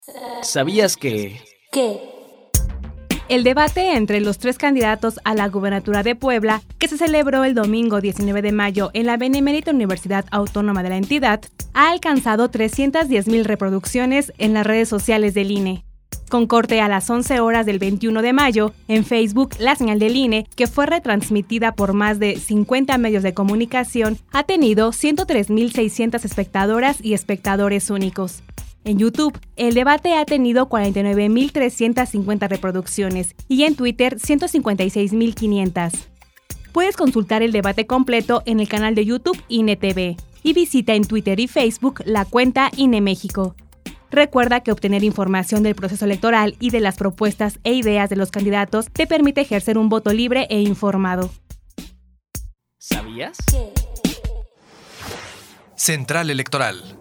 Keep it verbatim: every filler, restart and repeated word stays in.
¿Sabías que...? ¿Qué? El debate entre los tres candidatos a la gubernatura de Puebla, que se celebró el domingo diecinueve de mayo en la Benemérita Universidad Autónoma de la entidad, ha alcanzado trescientas diez mil reproducciones en las redes sociales del I N E. Con corte a las once horas del veintiuno de mayo, en Facebook, la señal del I N E, que fue retransmitida por más de cincuenta medios de comunicación, ha tenido ciento tres mil seiscientas espectadoras y espectadores únicos. En YouTube, el debate ha tenido cuarenta y nueve mil trescientas cincuenta reproducciones y en Twitter ciento cincuenta y seis mil quinientas. Puedes consultar el debate completo en el canal de YouTube I N E T V y visita en Twitter y Facebook la cuenta I N E México. Recuerda que obtener información del proceso electoral y de las propuestas e ideas de los candidatos te permite ejercer un voto libre e informado. ¿Sabías? ¿Qué? Central Electoral.